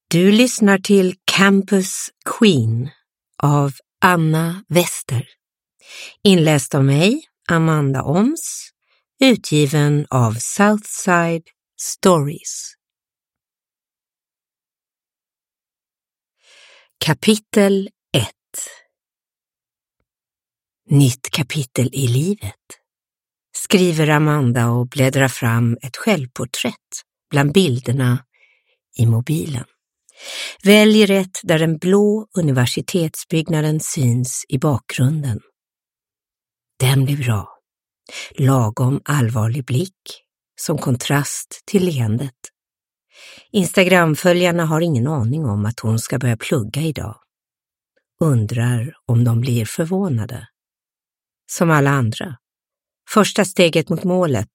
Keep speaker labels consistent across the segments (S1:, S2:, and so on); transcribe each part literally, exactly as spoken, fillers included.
S1: Du lyssnar till Campus Queen av Anna Wester. Inläst av mig, Amanda Oms, utgiven av Southside Stories. Kapitel ett. Nytt kapitel i livet. Skriver Amanda och bläddrar fram ett självporträtt bland bilderna i mobilen. Väljer ett där den blå universitetsbyggnaden syns i bakgrunden. Den blir bra. Lagom allvarlig blick, som kontrast till leendet. Instagramföljarna har ingen aning om att hon ska börja plugga idag. Undrar om de blir förvånade. Som alla andra. Första steget mot målet.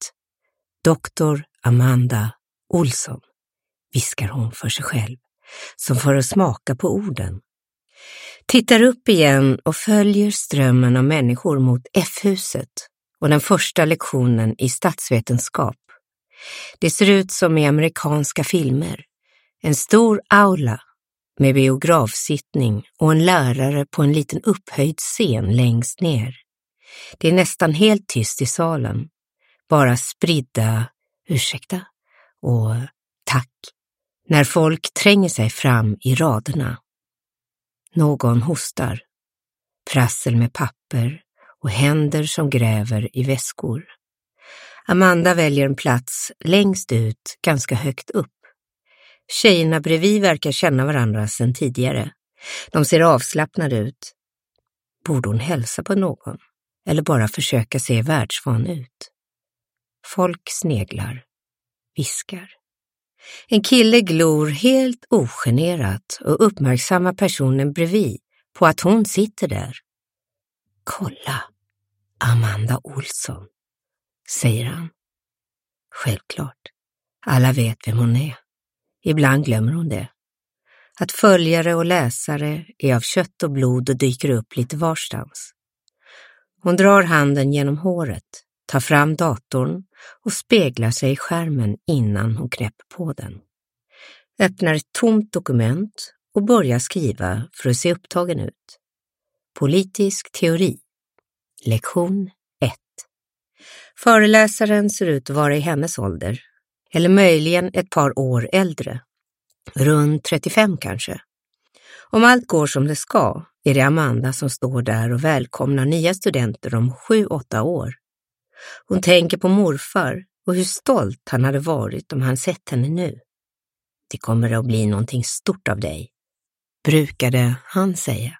S1: Doktor Amanda Olsson, viskar hon för sig själv, som för att smaka på orden. Tittar upp igen och följer strömmen av människor mot F-huset och den första lektionen i statsvetenskap. Det ser ut som i amerikanska filmer. En stor aula med biografsittning och en lärare på en liten upphöjd scen längst ner. Det är nästan helt tyst i salen. Bara spridda ursäkta och tack när folk tränger sig fram i raderna. Någon hostar. Prassel med papper och händer som gräver i väskor. Amanda väljer en plats längst ut, ganska högt upp. Tjejerna bredvid verkar känna varandra sedan tidigare. De ser avslappnade ut. Borde hon hälsa på någon? Eller bara försöka se världsvan ut? Folk sneglar, viskar. En kille glor helt ogenerat och uppmärksammar personen bredvid på att hon sitter där. Kolla, Amanda Olsson, säger han. Självklart, alla vet vem hon är. Ibland glömmer hon det. Att följare och läsare är av kött och blod och dyker upp lite varstans. Hon drar handen genom håret, tar fram datorn och speglar sig i skärmen innan hon knäpper på den. Öppnar ett tomt dokument och börjar skriva för att se upptagen ut. Politisk teori. Lektion ett. Föreläsaren ser ut att vara i hennes ålder, eller möjligen ett par år äldre. Runt trettiofem kanske. Om allt går som det ska är det Amanda som står där och välkomnar nya studenter om sju, åtta år. Hon tänker på morfar och hur stolt han hade varit om han sett henne nu. Det kommer att bli någonting stort av dig, brukade han säga.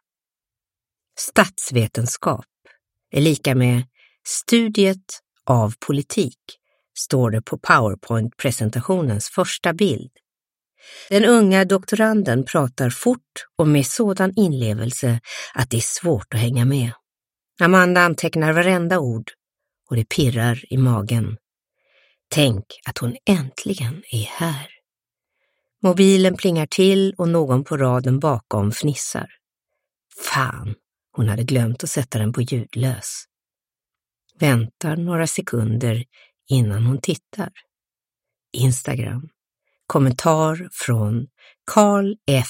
S1: Statsvetenskap är lika med studiet av politik, står det på PowerPoint-presentationens första bild. Den unga doktoranden pratar fort och med sådan inlevelse att det är svårt att hänga med. Amanda antecknar varenda ord och det pirrar i magen. Tänk att hon äntligen är här. Mobilen plingar till och någon på raden bakom fnissar. Fan, hon hade glömt att sätta den på ljudlös. Väntar några sekunder innan hon tittar. Instagram. Kommentar från Carl F.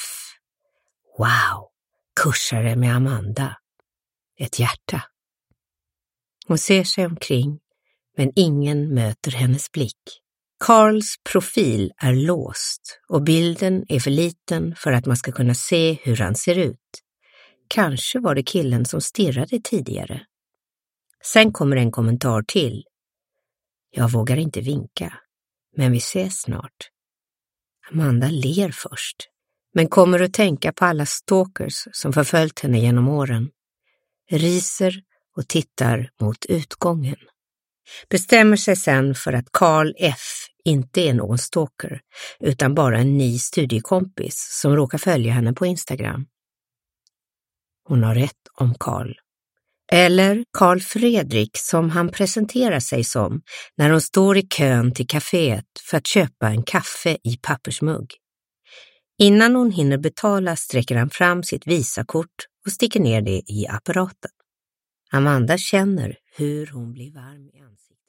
S1: Wow, kursare med Amanda. Ett hjärta. Hon ser sig omkring, men ingen möter hennes blick. Carls profil är låst och bilden är för liten för att man ska kunna se hur han ser ut. Kanske var det killen som stirrade tidigare. Sen kommer en kommentar till. Jag vågar inte vinka, men vi ses snart. Amanda ler först, men kommer att tänka på alla stalkers som förföljt henne genom åren. Riser och tittar mot utgången. Bestämmer sig sen för att Carl F. inte är någon stalker, utan bara en ny studiekompis som råkar följa henne på Instagram. Hon har rätt om Carl. Eller Carl Fredrik som han presenterar sig som när hon står i kön till kaféet för att köpa en kaffe i pappersmugg. Innan hon hinner betala sträcker han fram sitt visakort och sticker ner det i apparaten. Amanda känner hur hon blir varm i ansiktet.